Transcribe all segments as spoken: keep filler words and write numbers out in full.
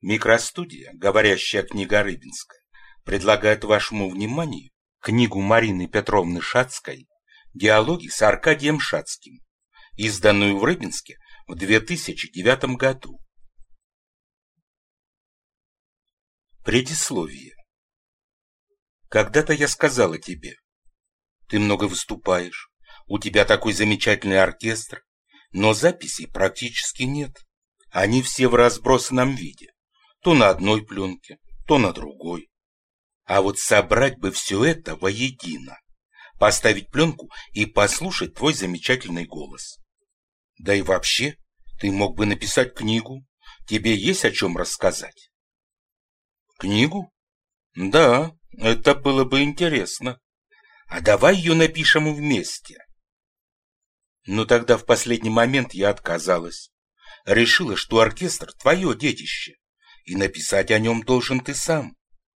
Микростудия, говорящая книга Рыбинска, предлагает вашему вниманию книгу Марины Петровны Шацкой «Диалоги с Аркадием Шацким», изданную в Рыбинске в две тысячи девятом году. Предисловие. Когда-то я сказала тебе: ты много выступаешь, у тебя такой замечательный оркестр, но записей практически нет. Они все в разбросанном виде, то на одной пленке, то на другой. А вот собрать бы все это воедино, поставить пленку и послушать твой замечательный голос. Да и вообще, ты мог бы написать книгу, тебе есть о чем рассказать. Книгу? Да, это было бы интересно. А давай ее напишем вместе. Но тогда в последний момент я отказалась. Решила, что оркестр — твое детище, и написать о нем должен ты сам.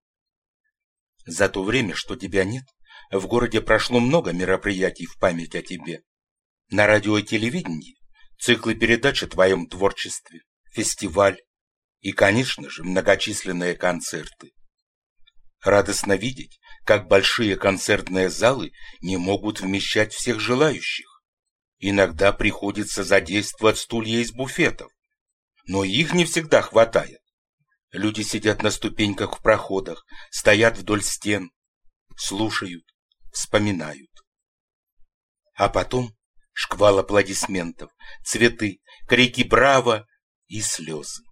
За то время, что тебя нет, в городе прошло много мероприятий в память о тебе. На радио и телевидении циклы передач о твоем творчестве, фестиваль и, конечно же, многочисленные концерты. Радостно видеть, как большие концертные залы не могут вмещать всех желающих. Иногда приходится задействовать стулья из буфетов, но их не всегда хватает. Люди сидят на ступеньках в проходах, стоят вдоль стен, слушают, вспоминают. А потом шквал аплодисментов, цветы, крики «Браво!» и слезы.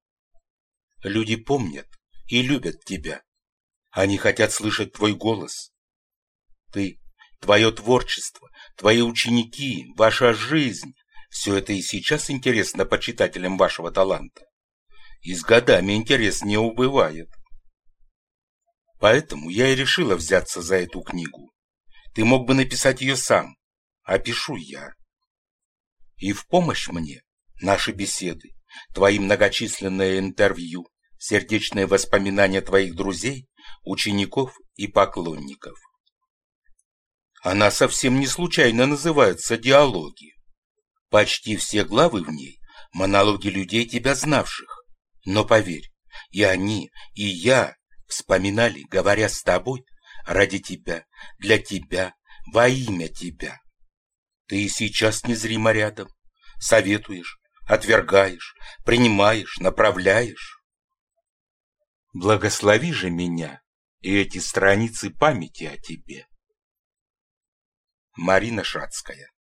Люди помнят и любят тебя. Они хотят слышать твой голос. Ты, твое творчество, твои ученики, ваша жизнь — все это и сейчас интересно почитателям вашего таланта. И с годами интерес не убывает. Поэтому я и решила взяться за эту книгу. Ты мог бы написать ее сам, а пишу я. И в помощь мне наши беседы, твои многочисленные интервью, сердечные воспоминания твоих друзей, учеников и поклонников. Она совсем не случайно называется «Диалоги». Почти все главы в ней — монологи людей, тебя знавших. Но поверь, и они, и я вспоминали, говоря с тобой, ради тебя, для тебя, во имя тебя. Ты и сейчас незримо рядом, советуешь, отвергаешь, принимаешь, направляешь. Благослови же меня и эти страницы памяти о тебе. Марина Шацкая.